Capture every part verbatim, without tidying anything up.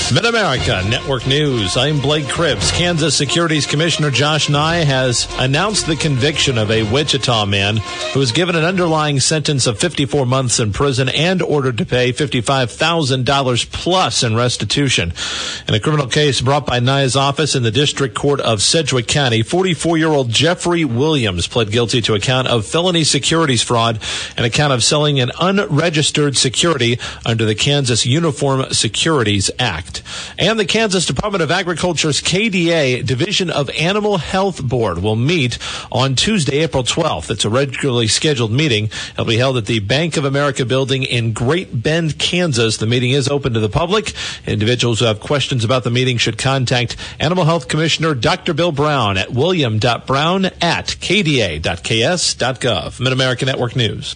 Mid-America Network News. I'm Blake Cribbs. Kansas Securities Commissioner Josh Nye has announced the conviction of a Wichita man who was given an underlying sentence of fifty-four months in prison and ordered to pay fifty-five thousand dollars plus in restitution. In a criminal case brought by Nye's office in the District Court of Sedgwick County, forty-four-year-old Jeffrey Williams pled guilty to a count of felony securities fraud and a count of selling an unregistered security under the Kansas Uniform Securities Act. And the Kansas Department of Agriculture's K D A Division of Animal Health Board will meet on Tuesday, April twelfth. It's a regularly scheduled meeting. It'll be held at the Bank of America building in Great Bend, Kansas. The meeting is open to the public. Individuals who have questions about the meeting should contact Animal Health Commissioner Doctor Bill Brown at william dot brown at k d a dot k s dot gov. Mid-America Network News.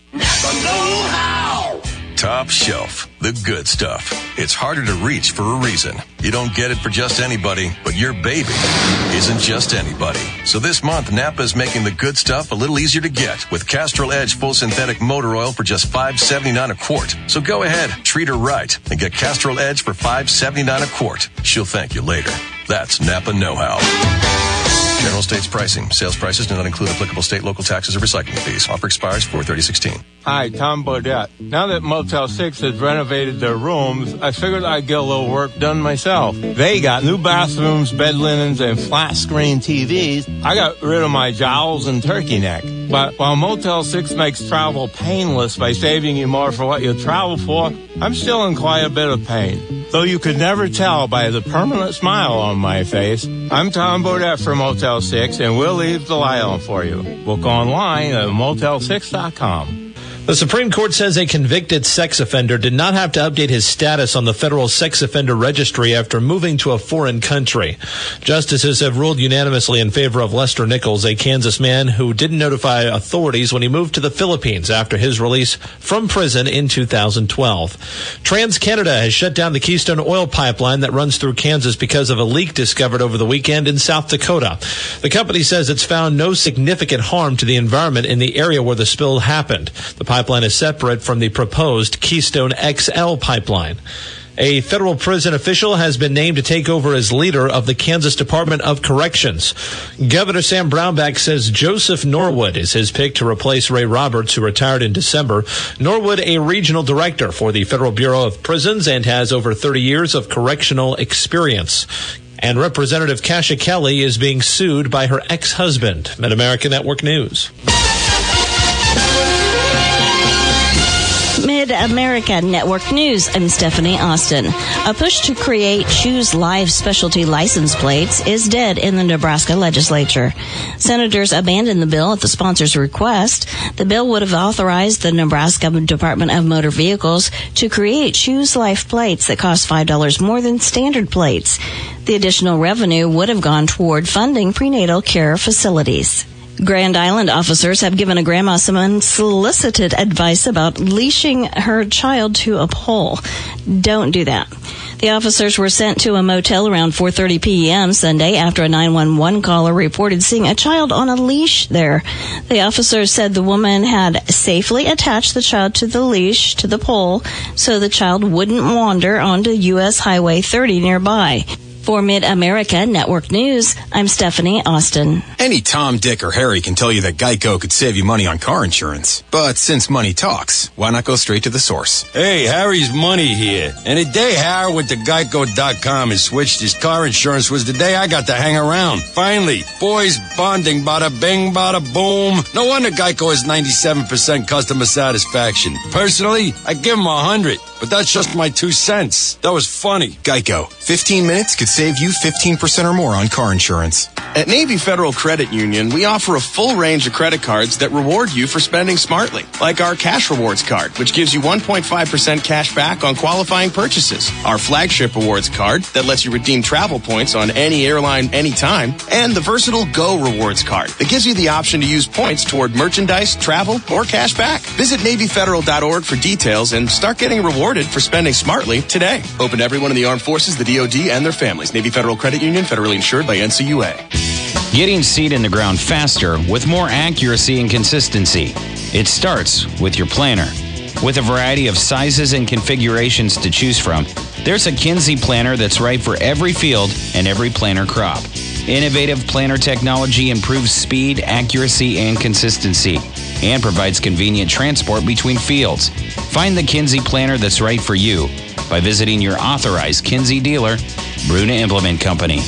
Top shelf, the good stuff. It's harder to reach for a reason. You don't get it for just anybody, but your baby isn't just anybody. So this month, Napa's making the good stuff a little easier to get with Castrol Edge Full Synthetic Motor Oil for just five dollars and seventy-nine cents a quart. So go ahead, treat her right, and get Castrol Edge for five dollars and seventy-nine cents a quart. She'll thank you later. That's Napa know-how. General states pricing. Sales prices do not include applicable state, local taxes, or recycling fees. Offer expires four thirty sixteen. Hi, Tom Bodette. Now that Motel six has renovated their rooms, I figured I'd get a little work done myself. They got new bathrooms, bed linens, and flat-screen T Vs. I got rid of my jowls and turkey neck. But while Motel six makes travel painless by saving you more for what you travel for, I'm still in quite a bit of pain. Though you could never tell by the permanent smile on my face, I'm Tom Bodette for Motel six, and we'll leave the light on for you. Book online at motel six dot com. The Supreme Court says a convicted sex offender did not have to update his status on the federal sex offender registry after moving to a foreign country. Justices have ruled unanimously in favor of Lester Nichols, a Kansas man who didn't notify authorities when he moved to the Philippines after his release from prison in two thousand twelve. TransCanada has shut down the Keystone Oil Pipeline that runs through Kansas because of a leak discovered over the weekend in South Dakota. The company says it's found no significant harm to the environment in the area where the spill happened. The pipeline is separate from the proposed Keystone X L pipeline. A federal prison official has been named to take over as leader of the Kansas Department of Corrections. Governor Sam Brownback says Joseph Norwood is his pick to replace Ray Roberts, who retired in December. Norwood, a regional director for the Federal Bureau of Prisons and has over thirty years of correctional experience. And Representative Kasha Kelly is being sued by her ex-husband. Mid-America Network News. Mid-America Network News. I'm Stephanie Austin. A push to create Choose Life specialty license plates is dead in the Nebraska legislature. Senators abandoned the bill at the sponsor's request. The bill would have authorized the Nebraska Department of Motor Vehicles to create Choose Life plates that cost five dollars more than standard plates. The additional revenue would have gone toward funding prenatal care facilities. Grand Island officers have given a grandma some unsolicited advice about leashing her child to a pole. Don't do that. The officers were sent to a motel around four thirty p.m. Sunday after a nine one one caller reported seeing a child on a leash there. The officers said the woman had safely attached the child to the leash to the pole so the child wouldn't wander onto U S Highway thirty nearby. For Mid-America Network News, I'm Stephanie Austin. Any Tom, Dick, or Harry can tell you that Geico could save you money on car insurance. But since money talks, why not go straight to the source? Hey, Harry's Money here. And the day Harry went to geico dot com and switched his car insurance was the day I got to hang around. Finally, boys bonding, bada bing, bada boom. No wonder Geico has ninety-seven percent customer satisfaction. Personally, I give him one hundred, but that's just my two cents. That was funny. Geico. fifteen minutes could save you fifteen percent or more on car insurance. At Navy Federal Credit Union, we offer a full range of credit cards that reward you for spending smartly, like our Cash Rewards card, which gives you one point five percent cash back on qualifying purchases, our Flagship Rewards card that lets you redeem travel points on any airline anytime, and the Versatile Go Rewards card that gives you the option to use points toward merchandise, travel, or cash back. Visit navy federal dot org for details and start getting rewarded for spending smartly today. Open to everyone in the armed forces, the D O D, and their families. Navy Federal Credit Union, federally insured by N C U A. Getting seed in the ground faster with more accuracy and consistency. It starts with your planter. With a variety of sizes and configurations to choose from, There's a Kinsey planter that's right for every field and every planter crop. Innovative planter technology improves speed, accuracy, and consistency, and provides convenient transport between fields. Find the Kinsey planter that's right for you by visiting your authorized Kinsey dealer, Bruna Implement Company.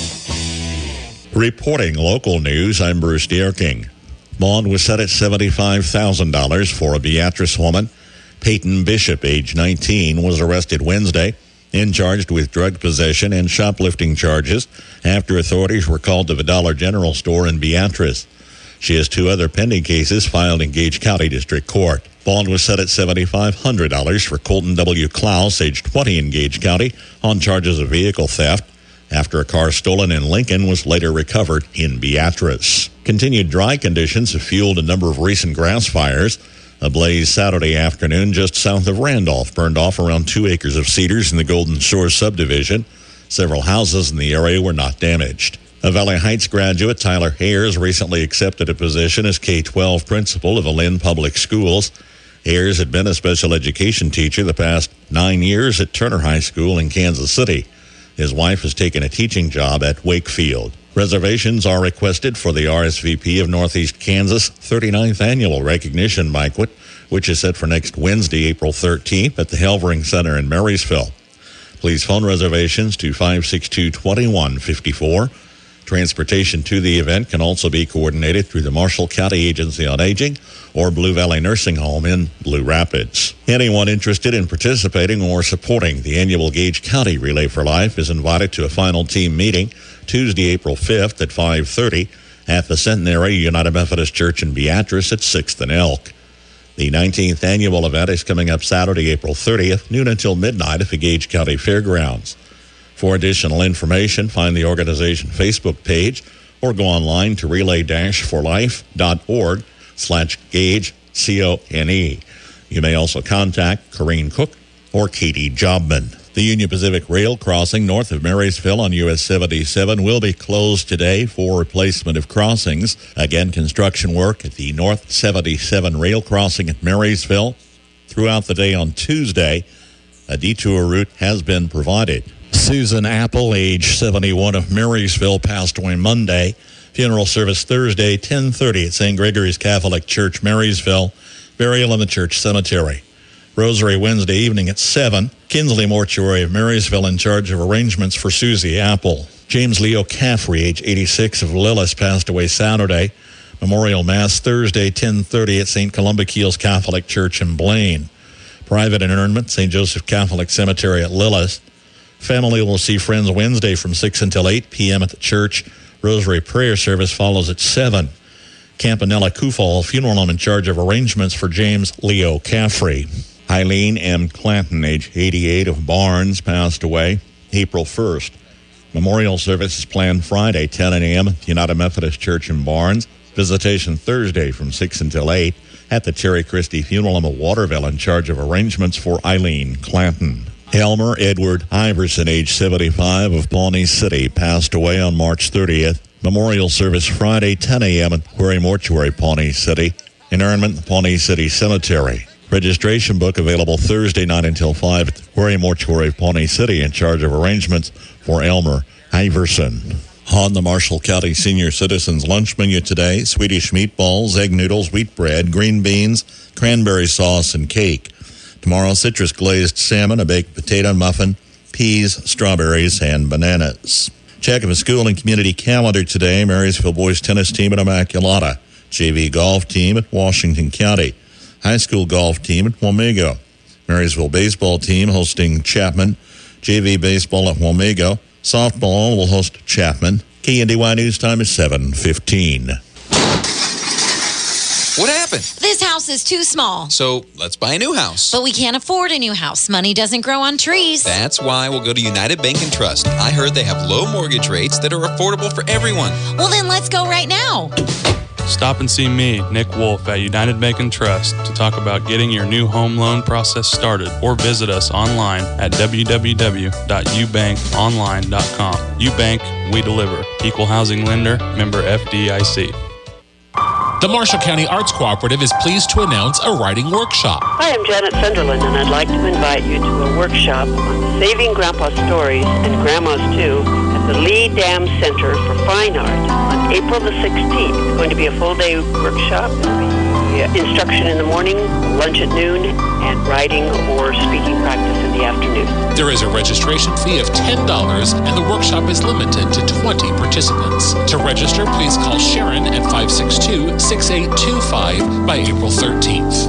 Reporting local news, I'm Bruce Dierking. Bond was set at seventy-five thousand dollars for a Beatrice woman. Peyton Bishop, age nineteen, was arrested Wednesday and charged with drug possession and shoplifting charges after authorities were called to the Dollar General store in Beatrice. She has two other pending cases filed in Gage County District Court. Bond was set at seventy-five hundred dollars for Colton W. Klaus, age twenty, in Gage County, on charges of vehicle theft after a car stolen in Lincoln was later recovered in Beatrice. Continued dry conditions have fueled a number of recent grass fires. A blaze Saturday afternoon just south of Randolph burned off around two acres of cedars in the Golden Shores subdivision. Several houses in the area were not damaged. A Valley Heights graduate, Tyler Ayers, recently accepted a position as K twelve principal of the Lynn Public Schools. Ayers had been a special education teacher the past nine years at Turner High School in Kansas City. His wife has taken a teaching job at Wakefield. Reservations are requested for the R S V P of Northeast Kansas thirty-ninth Annual Recognition Banquet, which is set for next Wednesday, April thirteenth at the Helvering Center in Marysville. Please phone reservations to five six two, two one five four. Transportation to the event can also be coordinated through the Marshall County Agency on Aging or Blue Valley Nursing Home in Blue Rapids. Anyone interested in participating or supporting the annual Gage County Relay for Life is invited to a final team meeting Tuesday, April fifth at five thirty at the Centenary United Methodist Church in Beatrice at sixth and Elk. The nineteenth annual event is coming up Saturday, April thirtieth, noon until midnight at the Gage County Fairgrounds. For additional information, find the organization Facebook page or go online to relay for life dot org slash gauge, C O N E. You may also contact Corrine Cook or Katie Jobman. The Union Pacific Rail crossing north of Marysville on U S seventy-seven will be closed today for replacement of crossings. Again, construction work at the North seventy-seven rail crossing at Marysville. Throughout the day on Tuesday, a detour route has been provided. Susan Apple, age seventy-one, of Marysville, passed away Monday. Funeral service Thursday, ten thirty at Saint Gregory's Catholic Church, Marysville. Burial in the church cemetery. Rosary Wednesday evening at seven. Kinsley Mortuary of Marysville in charge of arrangements for Susie Apple. James Leo Caffrey, age eighty-six, of Lillis, passed away Saturday. Memorial Mass Thursday, ten thirty at Saint Columba-Keels Catholic Church in Blaine. Private interment, Saint Joseph Catholic Cemetery at Lillis. Family will see friends Wednesday from six until eight p.m. at the church. Rosary prayer service follows at seven. Campanella Kufal Funeral Home in charge of arrangements for James Leo Caffrey. Eileen M. Clanton, age eighty-eight, of Barnes, passed away April first. Memorial service is planned Friday, ten a.m. at the United Methodist Church in Barnes. Visitation Thursday from six until eight at the Terry Christie Funeral Home of Waterville in charge of arrangements for Eileen Clanton. Elmer Edward Iverson, age seventy-five, of Pawnee City, passed away on March thirtieth. Memorial service Friday, ten a.m. at Quarry Mortuary, Pawnee City. Interment, the Pawnee City Cemetery. Registration book available Thursday night until five at the Quarry Mortuary of Pawnee City in charge of arrangements for Elmer Iverson. On the Marshall County Senior Citizens Lunch Menu today, Swedish meatballs, egg noodles, wheat bread, green beans, cranberry sauce, and cake. Tomorrow, citrus glazed salmon, a baked potato muffin, peas, strawberries, and bananas. Check of a school and community calendar today. Marysville boys tennis team at Immaculata. J V golf team at Washington County. High school golf team at Wamego. Marysville baseball team hosting Chapman. J V baseball at Wamego. Softball will host Chapman. K N D Y News time is seven fifteen. What happened? This house is too small. So let's buy a new house. But we can't afford a new house. Money doesn't grow on trees. That's why we'll go to United Bank and Trust. I heard they have low mortgage rates that are affordable for everyone. Well, then let's go right now. Stop and see me, Nick Wolf, at United Bank and Trust to talk about getting your new home loan process started, or visit us online at w w w dot u bank online dot com. UBank, we deliver. Equal housing lender, member F D I C. The Marshall County Arts Cooperative is pleased to announce a writing workshop. Hi, I'm Janet Sunderland, and I'd like to invite you to a workshop on saving Grandpa's stories and Grandma's too at the Lee Dam Center for Fine Art on April the sixteenth. It's going to be a full-day workshop. There'll be instruction in the morning, lunch at noon, and writing or speaking practice in the afternoon. There is a registration fee of ten dollars, and the workshop is limited to twenty participants. To register, please call Sharon at five six two, six eight two five by April thirteenth.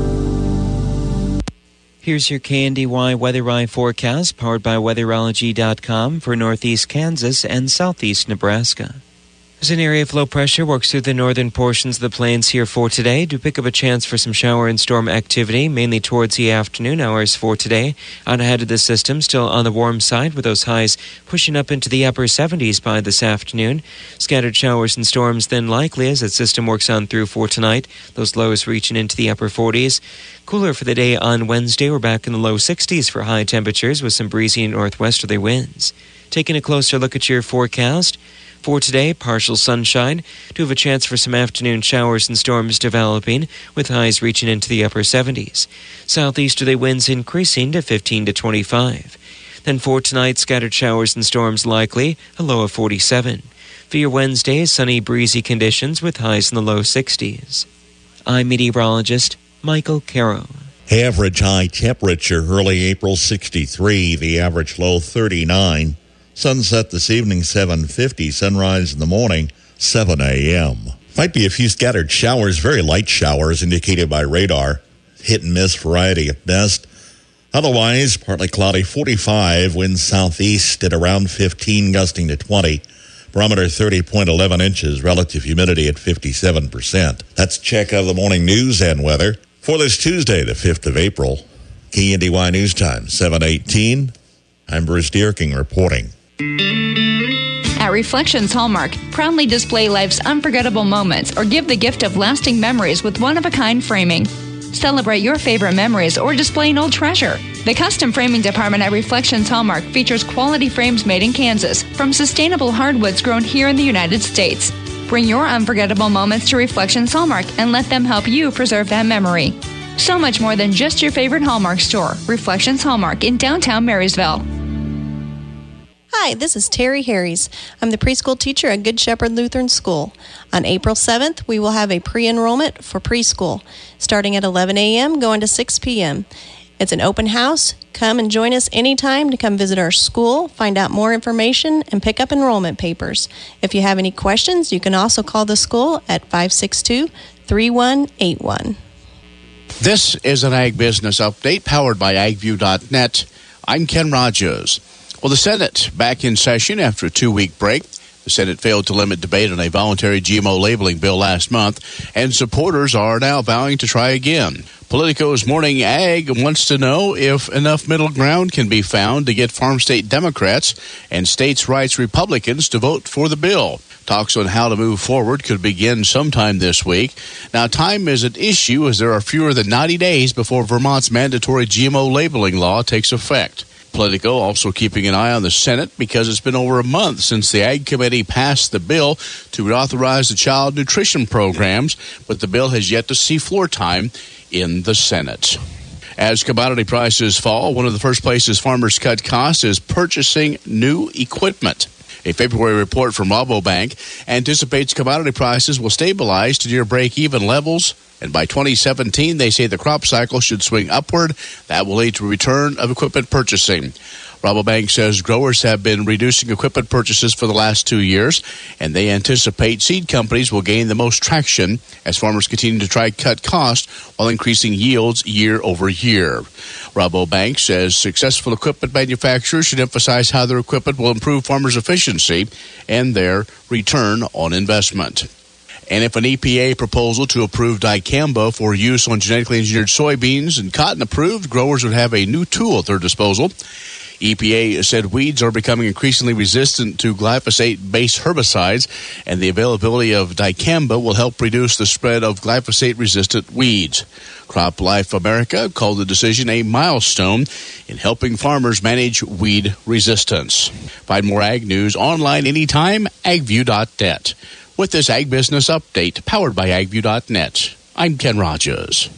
Here's your K N D Y Weather Eye forecast, powered by weatherology dot com for northeast Kansas and southeast Nebraska. As an area of low pressure works through the northern portions of the plains here for today, do pick up a chance for some shower and storm activity, mainly towards the afternoon hours for today. On ahead of the system, still on the warm side, with those highs pushing up into the upper seventies by this afternoon. Scattered showers and storms then likely as that system works on through for tonight, those lows reaching into the upper forties. Cooler for the day on Wednesday, we're back in the low sixties for high temperatures with some breezy northwesterly winds. Taking a closer look at your forecast, for today, partial sunshine. Do have a chance for some afternoon showers and storms developing, with highs reaching into the upper seventies. Southeasterly winds increasing to fifteen to twenty-five. Then for tonight, scattered showers and storms likely, a low of forty-seven. For your Wednesday, sunny, breezy conditions with highs in the low sixties. I'm meteorologist Michael Caro. Average high temperature early April sixty-three, the average low thirty-nine. Sunset this evening, seven fifty. Sunrise in the morning, seven a.m. Might be a few scattered showers, very light showers indicated by radar. Hit and miss variety at best. Otherwise, partly cloudy, forty-five. Winds southeast at around fifteen, gusting to twenty. Barometer thirty point one one inches. Relative humidity at fifty-seven percent. That's a check of the morning news and weather for this Tuesday, the fifth of April. K N D Y News Time, seven eighteen. I'm Bruce Dierking reporting. At Reflections Hallmark, proudly display life's unforgettable moments or give the gift of lasting memories with one-of-a-kind framing. Celebrate your favorite memories or display an old treasure. The custom framing department at Reflections Hallmark features quality frames made in Kansas from sustainable hardwoods grown here in the United States. Bring your unforgettable moments to Reflections Hallmark and let them help you preserve that memory. So much more than just your favorite Hallmark store. Reflections Hallmark in downtown Marysville. Hi, this is Terry Harries. I'm the preschool teacher at Good Shepherd Lutheran School. On April seventh, we will have a pre-enrollment for preschool, starting at eleven a.m., going to six p.m. It's an open house. Come and join us anytime to come visit our school, find out more information, and pick up enrollment papers. If you have any questions, you can also call the school at five six two, three one eight one. This is an Ag Business Update powered by ag view dot net. I'm Ken Rogers. Well, the Senate back in session after a two-week break. The Senate failed to limit debate on a voluntary G M O labeling bill last month, and supporters are now vowing to try again. Politico's Morning Ag wants to know if enough middle ground can be found to get farm state Democrats and states' rights Republicans to vote for the bill. Talks on how to move forward could begin sometime this week. Now, time is an issue as there are fewer than ninety days before Vermont's mandatory G M O labeling law takes effect. Politico also keeping an eye on the Senate because it's been over a month since the Ag Committee passed the bill to reauthorize the child nutrition programs, but the bill has yet to see floor time in the Senate. As commodity prices fall, one of the first places farmers cut costs is purchasing new equipment. A February report from Rabobank anticipates commodity prices will stabilize to near break-even levels, and by twenty seventeen, they say the crop cycle should swing upward. That will lead to a return of equipment purchasing. Rabobank says growers have been reducing equipment purchases for the last two years, and they anticipate seed companies will gain the most traction as farmers continue to try to cut costs while increasing yields year over year. Rabobank says successful equipment manufacturers should emphasize how their equipment will improve farmers' efficiency and their return on investment. And if an E P A proposal to approve dicamba for use on genetically engineered soybeans and cotton approved, growers would have a new tool at their disposal. E P A said weeds are becoming increasingly resistant to glyphosate-based herbicides, and the availability of dicamba will help reduce the spread of glyphosate-resistant weeds. CropLife America called the decision a milestone in helping farmers manage weed resistance. Find more ag news online anytime, ag view dot net. with this Ag Business Update powered by ag view dot net. I'm Ken Rogers.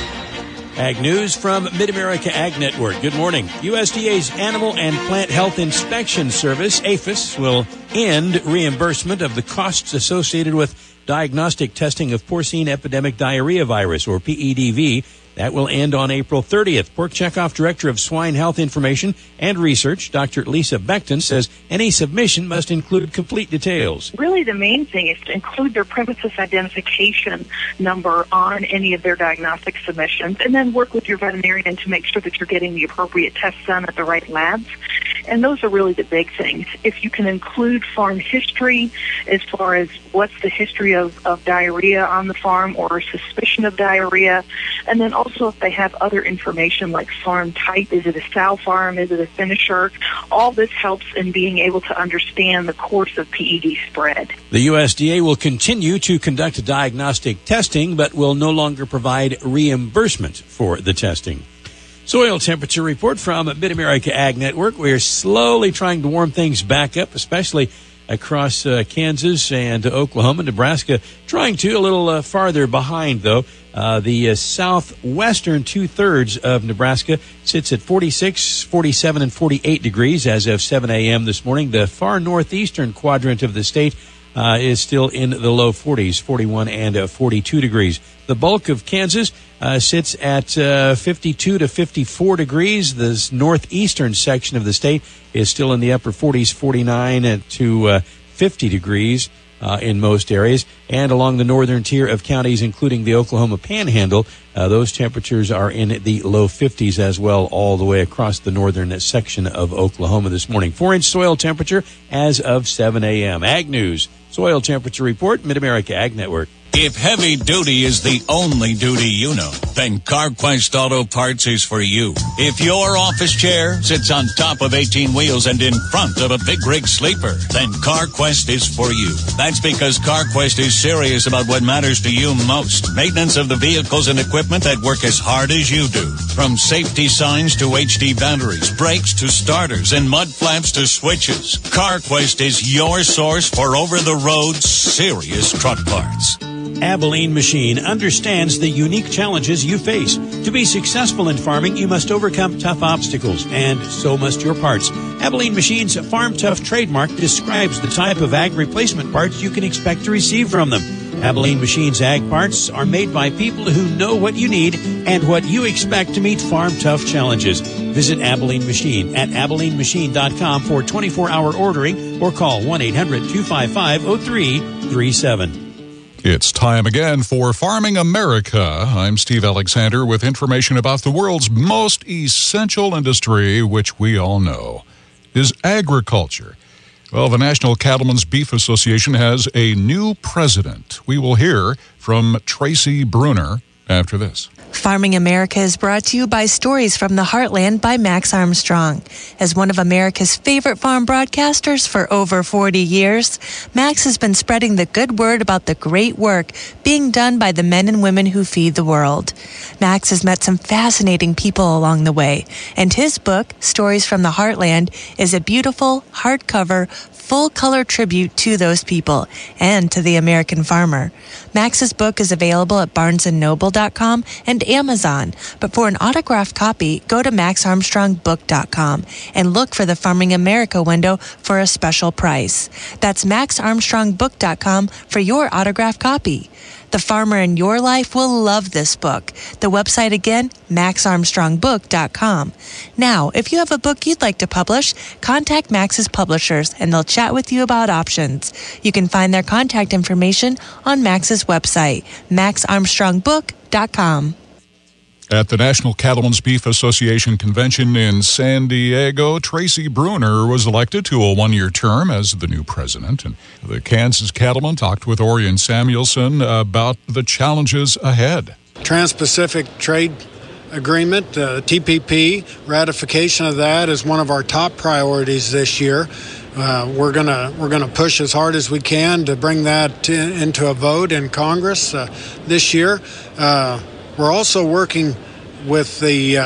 Ag News from Mid-America Ag Network. Good morning. U S D A's Animal and Plant Health Inspection Service, APHIS, will end reimbursement of the costs associated with diagnostic testing of porcine epidemic diarrhea virus, or P E D V. That will end on April thirtieth. Pork Checkoff Director of Swine Health Information and Research, Doctor Lisa Beckton, says any submission must include complete details. Really, the main thing is to include their premises identification number on any of their diagnostic submissions, and then work with your veterinarian to make sure that you're getting the appropriate tests done at the right labs. And those are really the big things. If you can include farm history as far as what's the history of, of diarrhea on the farm or suspicion of diarrhea, and then also if they have other information like farm type, is it a sow farm, is it a finisher, all this helps in being able to understand the course of P E D spread. The U S D A will continue to conduct diagnostic testing, but will no longer provide reimbursement for the testing. Soil temperature report from Mid-America Ag Network. We're slowly trying to warm things back up, especially across uh, Kansas and Oklahoma, Nebraska. Trying to, a little uh, farther behind, though. Uh, the uh, southwestern two-thirds of Nebraska sits at forty-six, forty-seven, and forty-eight degrees as of seven a.m. this morning. The far northeastern quadrant of the state Uh, is still in the low forties, forty-one and uh, forty-two degrees. The bulk of Kansas uh, sits at uh, fifty-two to fifty-four degrees. The northeastern section of the state is still in the upper forties, forty-nine to uh, fifty degrees uh, in most areas. And along the northern tier of counties, including the Oklahoma Panhandle, uh, those temperatures are in the low fifties as well, all the way across the northern section of Oklahoma this morning. Four-inch soil temperature as of seven a.m. Ag News. Soil temperature report, Mid-America Ag Network. If heavy duty is the only duty you know, then CarQuest Auto Parts is for you. If your office chair sits on top of eighteen wheels and in front of a big rig sleeper, then CarQuest is for you. That's because CarQuest is serious about what matters to you most. Maintenance of the vehicles and equipment that work as hard as you do. From safety signs to H D batteries, brakes to starters, and mud flaps to switches. CarQuest is your source for over-the-road serious truck parts. Abilene Machine understands the unique challenges you face. To be successful in farming, you must overcome tough obstacles, and so must your parts. Abilene Machine's Farm Tough trademark describes the type of ag replacement parts you can expect to receive from them. Abilene Machine's ag parts are made by people who know what you need and what you expect to meet Farm Tough challenges. Visit Abilene Machine at abilene machine dot com for twenty-four hour ordering or call one eight hundred two five five oh three three seven. It's time again for Farming America. I'm Steve Alexander with information about the world's most essential industry, which we all know is agriculture. Well, the National Cattlemen's Beef Association has a new president. We will hear from Tracy Bruner after this. Farming America is brought to you by Stories from the Heartland by Max Armstrong. As one of America's favorite farm broadcasters for over forty years, Max has been spreading the good word about the great work being done by the men and women who feed the world. Max has met some fascinating people along the way, and his book, Stories from the Heartland, is a beautiful, hardcover, full-color tribute to those people and to the American farmer. Max's book is available at barnes and noble dot com and Amazon, but for an autographed copy, go to max armstrong book dot com and look for the Farming America window for a special price. That's max armstrong book dot com for your autographed copy. The farmer in your life will love this book. The website again, max armstrong book dot com. Now, if you have a book you'd like to publish, contact Max's publishers and they'll chat with you about options. You can find their contact information on Max's website, max armstrong book dot com. At the National Cattlemen's Beef Association Convention in San Diego, Tracy Bruner was elected to a one-year term as the new president. And the Kansas cattlemen talked with Orion Samuelson about the challenges ahead. Trans-Pacific Trade Agreement, uh, T P P, ratification of that is one of our top priorities this year. Uh, we're gonna we're gonna push as hard as we can to bring that to, into a vote in Congress uh, this year. Uh, we're also working with the uh,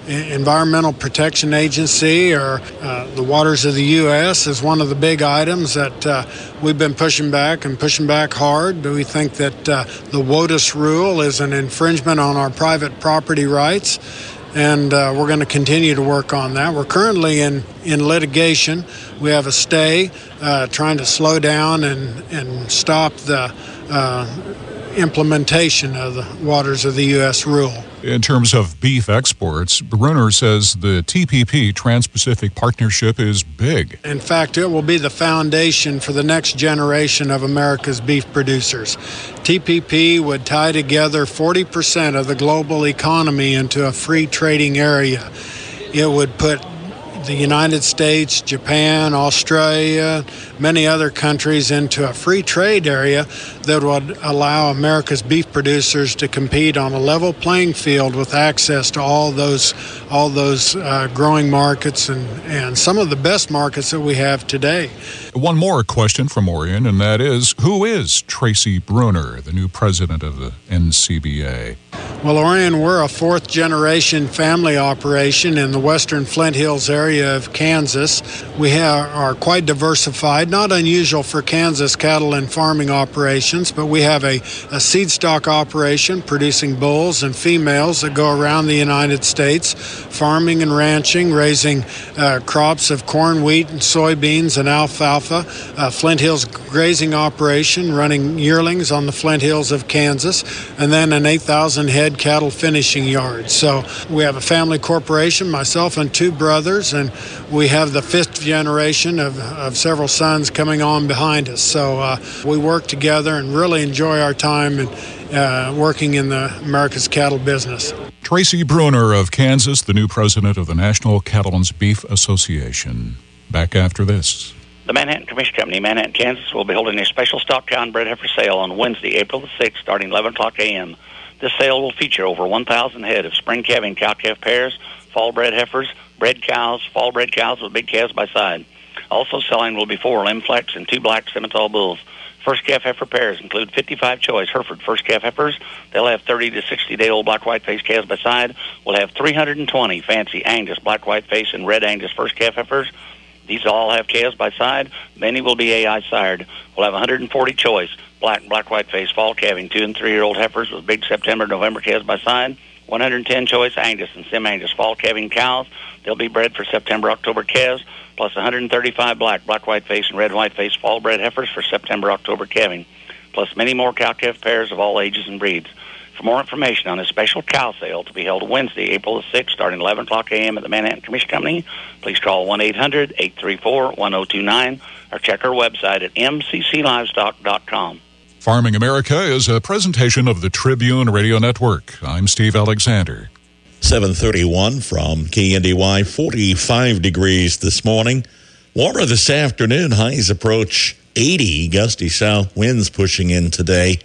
Environmental Protection Agency or uh, the waters of the U S is one of the big items that uh, we've been pushing back and pushing back hard. We think that uh, the WOTUS rule is an infringement on our private property rights, and uh, we're going to continue to work on that. We're currently in, in litigation. We have a stay uh, trying to slow down and, and stop the uh, implementation of the waters of the U S rule. In terms of beef exports, Brunner says the T P P, Trans-Pacific Partnership, is big. In fact, it will be the foundation for the next generation of America's beef producers. T P P would tie together forty percent of the global economy into a free trading area. It would put the United States, Japan, Australia, many other countries into a free trade area that would allow America's beef producers to compete on a level playing field with access to all those all those uh, growing markets and, and some of the best markets that we have today. One more question from Orion, and that is, who is Tracy Brunner, the new president of the N C B A? Well, Orion, we're a fourth-generation family operation in the western Flint Hills area of Kansas. We have, are quite diversified, not unusual for Kansas cattle and farming operations, but we have a, a seed stock operation producing bulls and females that go around the United States, farming and ranching, raising uh, crops of corn, wheat, and soybeans and alfalfa. Uh, Flint Hills grazing operation running yearlings on the Flint Hills of Kansas, and then an eight thousand head cattle finishing yard. So we have a family corporation, myself and two brothers, and we have the fifth generation of, of several sons coming on behind us. So uh, we work together and really enjoy our time and uh, working in the America's cattle business. Tracy Brunner of Kansas, the new president of the National Cattlemen's Beef Association. Back after this. The Manhattan Commission Company, Manhattan, Kansas, will be holding a special stock cow and bred heifer sale on Wednesday, April the sixth, starting eleven o'clock a.m. This sale will feature over one thousand head of spring calving cow-calf pairs, fall-bred heifers, bred cows, fall-bred cows with big calves by side. Also selling will be four limb flex and two black Simmental bulls. First calf heifer pairs include fifty-five choice Hereford first calf heifers. They'll have thirty to sixty day old black white face calves by side. We'll have three hundred twenty fancy Angus black white face and red Angus first calf heifers. These all have calves by side. Many will be A I sired. We'll have one hundred forty choice black and black white face fall calving two and three year old heifers with big September November calves by side. one hundred ten choice Angus and Sim Angus fall calving cows. They'll be bred for September October calves, plus one hundred thirty-five black black white face and red white face fall bred heifers for September October calving, plus many more cow calf pairs of all ages and breeds. For more information on this special cow sale to be held Wednesday, April the sixth, starting eleven o'clock a.m. at the Manhattan Commission Company, please call one eight hundred eight three four one zero two nine or check our website at m c c livestock dot com. Farming America is a presentation of the Tribune Radio Network. I'm Steve Alexander. seven thirty-one from K N D Y, forty-five degrees this morning. Warmer this afternoon. Highs approach eighty. Gusty south winds pushing in today.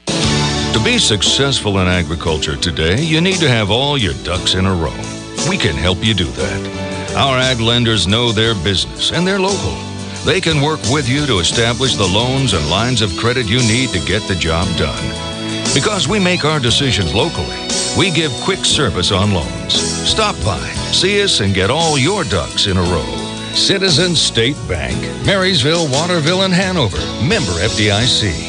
To be successful in agriculture today, you need to have all your ducks in a row. We can help you do that. Our ag lenders know their business and they're local. They can work with you to establish the loans and lines of credit you need to get the job done. Because we make our decisions locally, we give quick service on loans. Stop by, see us, and get all your ducks in a row. Citizens State Bank, Marysville, Waterville, and Hanover. Member F D I C.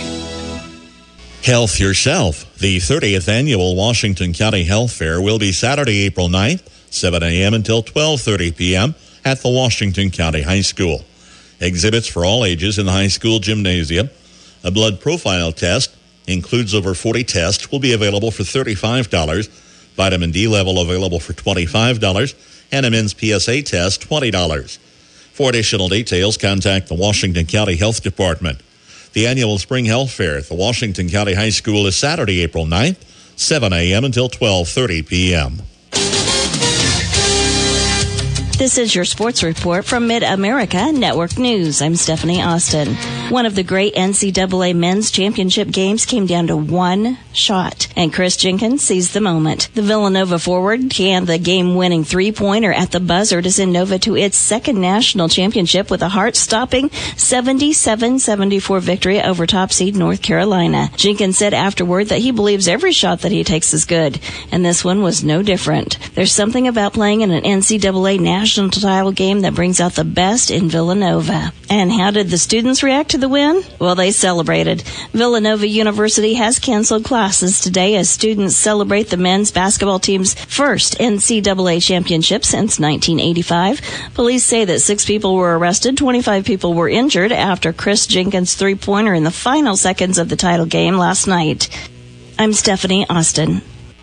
Health Yourself. The thirtieth Annual Washington County Health Fair will be Saturday, April ninth, seven a.m. until twelve thirty p.m. at the Washington County High School. Exhibits for all ages in the high school gymnasium. A blood profile test includes over forty tests, will be available for thirty-five dollars. Vitamin D level available for twenty-five dollars. And a men's P S A test, twenty dollars. For additional details, contact the Washington County Health Department. The annual Spring Health Fair at the Washington County High School is Saturday, April ninth, seven a.m. until twelve thirty p.m. This is your sports report from Mid-America Network News. I'm Stephanie Austin. One of the great N C double A men's championship games came down to one shot, and Chris Jenkins seized the moment. The Villanova forward canned the game-winning three-pointer at the buzzer to send Nova to its second national championship with a heart-stopping seventy-seven seventy-four victory over top seed North Carolina. Jenkins said afterward that he believes every shot that he takes is good, and this one was no different. There's something about playing in an N C double A national title game that brings out the best in Villanova. And how did the students react to the win? Well, they celebrated. Villanova University has canceled classes today as students celebrate the men's basketball team's first N C double A championship since nineteen eighty-five. Police say that six people were arrested, twenty-five people were injured after Chris Jenkins' three-pointer in the final seconds of the title game last night. I'm Stephanie Austin.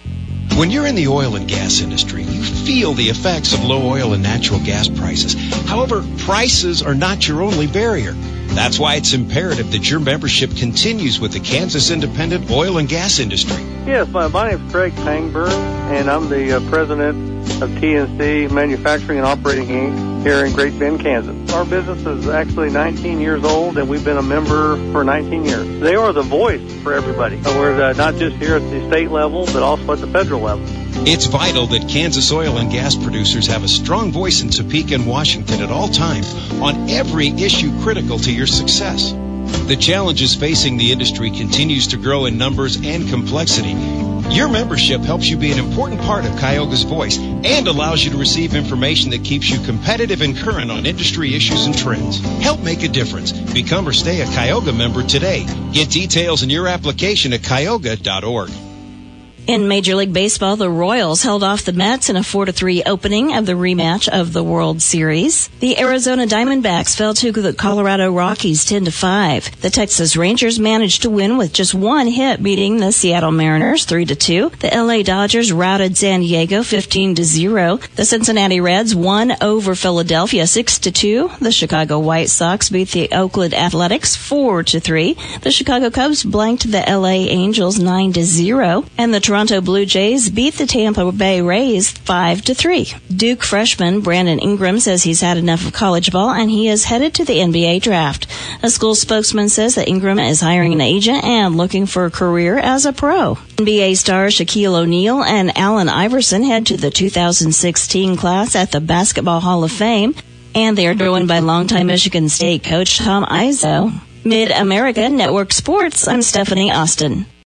When you're in the oil and gas industry, you feel the effects of low oil and natural gas prices. However, prices are not your only barrier. That's why it's imperative that your membership continues with the Kansas Independent Oil and Gas Industry. Yes, my, my name is Craig Pangburn, and I'm the uh, president of T N C Manufacturing and Operating Incorporated here in Great Bend, Kansas. Our business is actually nineteen years old, and we've been a member for nineteen years. They are the voice for everybody. We're uh, not just here at the state level, but also at the federal level. It's vital that Kansas oil and gas producers have a strong voice in Topeka and Washington at all times on every issue critical to your success. The challenges facing the industry continues to grow in numbers and complexity. Your membership helps you be an important part of Cuyahoga's voice and allows you to receive information that keeps you competitive and current on industry issues and trends. Help make a difference. Become or stay a Cuyahoga member today. Get details in your application at cuyahoga dot org. In Major League Baseball, the Royals held off the Mets in a four to three opening of the rematch of the World Series. The Arizona Diamondbacks fell to the Colorado Rockies ten to five. The Texas Rangers managed to win with just one hit, beating the Seattle Mariners three to two. The L A Dodgers routed San Diego fifteen to zero. The Cincinnati Reds won over Philadelphia six to two. The Chicago White Sox beat the Oakland Athletics four to three. The Chicago Cubs blanked the L A Angels nine to zero. And the Toronto Blue Jays beat the Tampa Bay Rays five to three. Duke freshman Brandon Ingram says he's had enough of college ball and he is headed to the N B A draft. A school spokesman says that Ingram is hiring an agent and looking for a career as a pro. N B A stars Shaquille O'Neal and Allen Iverson head to the two thousand sixteen class at the Basketball Hall of Fame, and they are joined by longtime Michigan State coach Tom Izzo. Mid-America Network Sports, I'm Stephanie Austin.